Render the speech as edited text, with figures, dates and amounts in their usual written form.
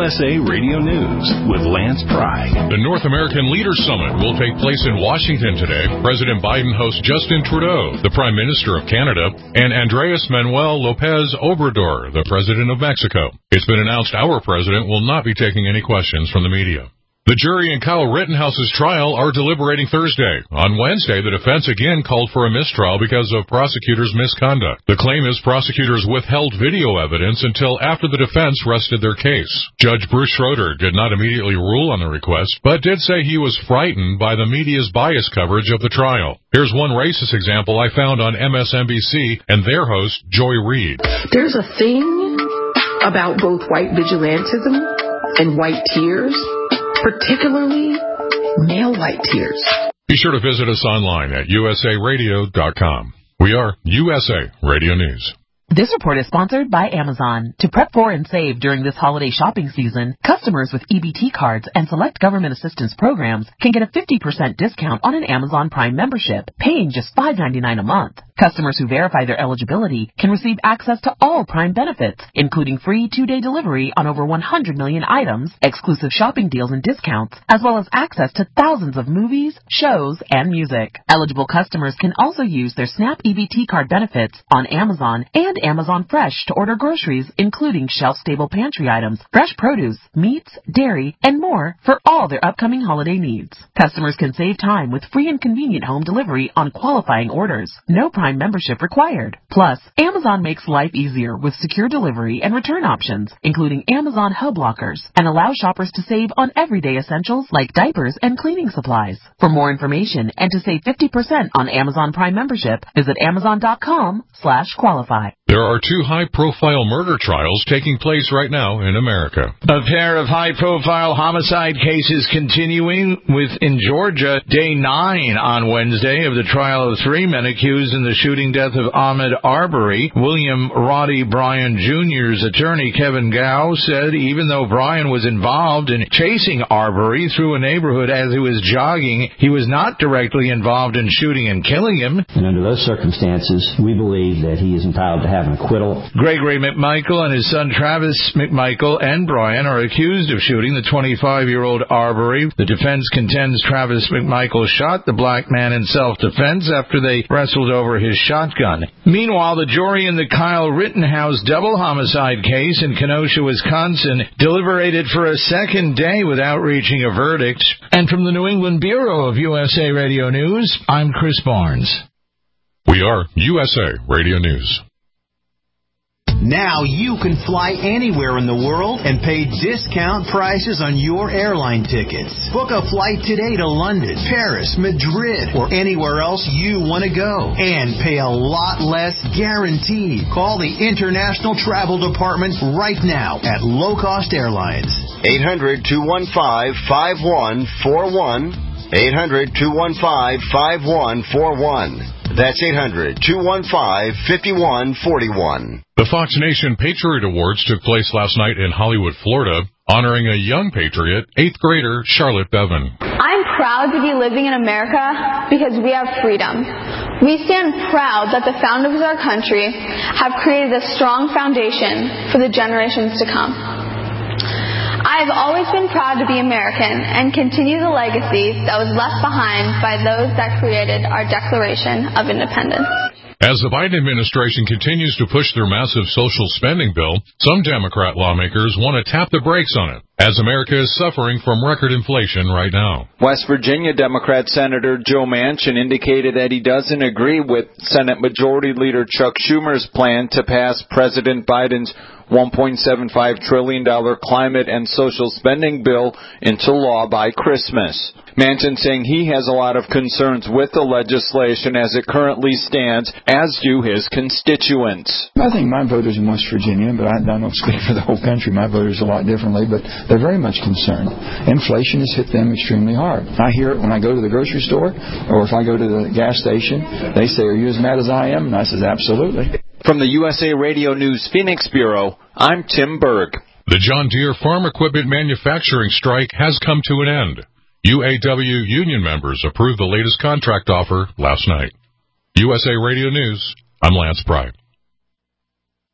USA Radio News with Lance Pry. The North American Leaders Summit will take place in Washington today. President Biden hosts Justin Trudeau, the Prime Minister of Canada, and Andrés Manuel López Obrador, the President of Mexico. It's been announced our president will not be taking any questions from the media. The jury in Kyle Rittenhouse's trial are deliberating Thursday. On Wednesday, the defense again called for a mistrial because of prosecutors' misconduct. The claim is prosecutors withheld video evidence until after the defense rested their case. Judge Bruce Schroeder did not immediately rule on the request, but did say he was frightened by the media's biased coverage of the trial. Here's one racist example I found on MSNBC and their host, Joy Reid. There's a thing about both white vigilantism and white tears, particularly male white tears. Be sure to visit us online at usaradio.com. We are USA Radio News. This report is sponsored by Amazon. To prep for and save during this holiday shopping season, customers with EBT cards and select government assistance programs can get a 50% discount on an Amazon Prime membership, paying just $5.99 a month. Customers who verify their eligibility can receive access to all Prime benefits, including free 2-day delivery on over 100 million items, exclusive shopping deals and discounts, as well as access to thousands of movies, shows, and music. Eligible customers can also use their SNAP EBT card benefits on Amazon and Amazon Fresh to order groceries, including shelf-stable pantry items, fresh produce, meats, dairy, and more for all their upcoming holiday needs. Customers can save time with free and convenient home delivery on qualifying orders. No Prime membership required. Plus, Amazon makes life easier with secure delivery and return options, including Amazon Hub Lockers, and allows shoppers to save on everyday essentials like diapers and cleaning supplies. For more information and to save 50% on Amazon Prime membership, visit Amazon.com/qualify. There are 2 high-profile murder trials taking place right now in America. A pair of high-profile homicide cases continuing in Georgia, day 9 on Wednesday of the trial of 3 men accused in the shooting death of Ahmaud Arbery. William Roddy Bryan Jr.'s attorney, Kevin Gow, said even though Bryan was involved in chasing Arbery through a neighborhood as he was jogging, he was not directly involved in shooting and killing him. And under those circumstances, we believe that he is entitled to have an acquittal. Gregory McMichael and his son Travis McMichael and Bryan are accused of shooting the 25-year-old Arbery. The defense contends Travis McMichael shot the black man in self-defense after they wrestled over his shotgun. Meanwhile, the jury in the Kyle Rittenhouse double homicide case in Kenosha, Wisconsin, deliberated for a second day without reaching a verdict. And from the New England Bureau of USA Radio News, I'm Chris Barnes. We are USA Radio News. Now you can fly anywhere in the world and pay discount prices on your airline tickets. Book a flight today to London, Paris, Madrid, or anywhere else you want to go. And pay a lot less guaranteed. Call the International Travel Department right now at Low Cost Airlines. 800-215-5141. 800-215-5141. That's 800-215-5141. The Fox Nation Patriot Awards took place last night in Hollywood, Florida, honoring a young patriot, 8th grader Charlotte Bevan. I'm proud to be living in America because we have freedom. We stand proud that the founders of our country have created a strong foundation for the generations to come. I have always been proud to be American and continue the legacy that was left behind by those that created our Declaration of Independence. As the Biden administration continues to push their massive social spending bill, some Democrat lawmakers want to tap the brakes on it, as America is suffering from record inflation right now. West Virginia Democrat Senator Joe Manchin indicated that he doesn't agree with Senate Majority Leader Chuck Schumer's plan to pass President Biden's $1.75 trillion climate and social spending bill into law by Christmas. Manchin saying he has a lot of concerns with the legislation as it currently stands, as do his constituents. I think my voters in West Virginia, but I don't speak for the whole country, my voters a lot differently, but they're very much concerned. Inflation has hit them extremely hard. I hear it when I go to the grocery store, or if I go to the gas station, they say, "Are you as mad as I am?" And I says, "Absolutely." From the USA Radio News Phoenix Bureau, I'm Tim Berg. The John Deere farm equipment manufacturing strike has come to an end. UAW union members approved the latest contract offer last night. USA Radio News, I'm Lance Pry.